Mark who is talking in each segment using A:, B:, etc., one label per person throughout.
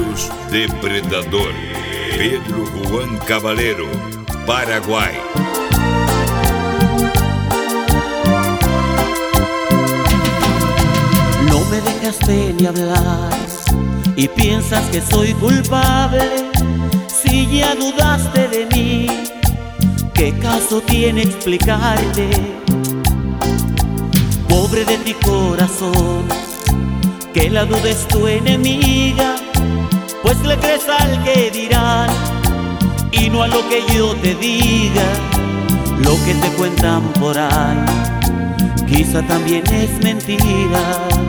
A: Carlos Depredador, Pedro Juan Caballero, Paraguay.
B: No me dejaste ni hablar y piensas que soy culpable. Si ya dudaste de mí, ¿qué caso tiene explicarte? Pobre de ti corazón, que la duda es tu enemiga, pues le crees al que dirán y no a lo que yo te diga. Lo que te cuentan por ahí quizá también es mentira.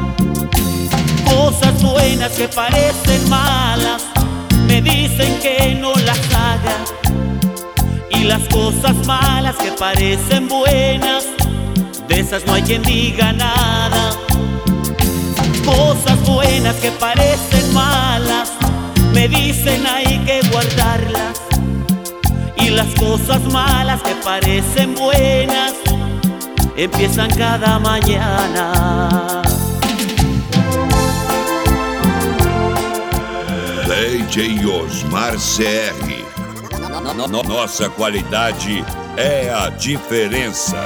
B: Cosas buenas que parecen malas me dicen que no las haga, y las cosas malas que parecen buenas, de esas no hay quien diga nada. Cosas buenas que parecen malas me dicen hay que guardarlas, y las cosas malas que parecen buenas empiezan cada mañana.
A: DJ Osmar CR. Nossa qualidade é a diferença.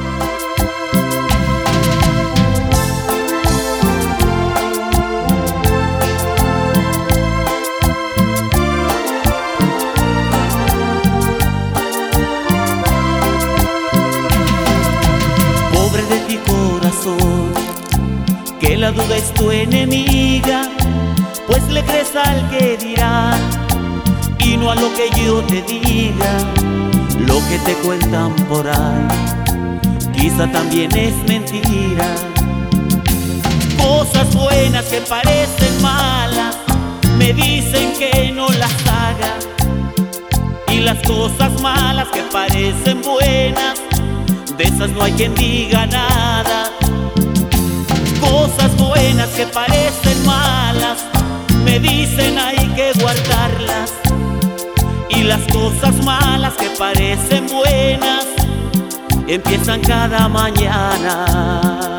B: Pobre de ti corazón, que la duda es tu enemiga, pues le crees al que dirán y no a lo que yo te diga. Lo que te cuentan por ahí quizá también es mentira. Cosas buenas que parecen malas me dicen que no las haga, y las cosas malas que parecen buenas, de esas no hay quien diga nada. Cosas buenas que parecen malas me dicen hay que guardarlas, y las cosas malas que parecen buenas empiezan cada mañana.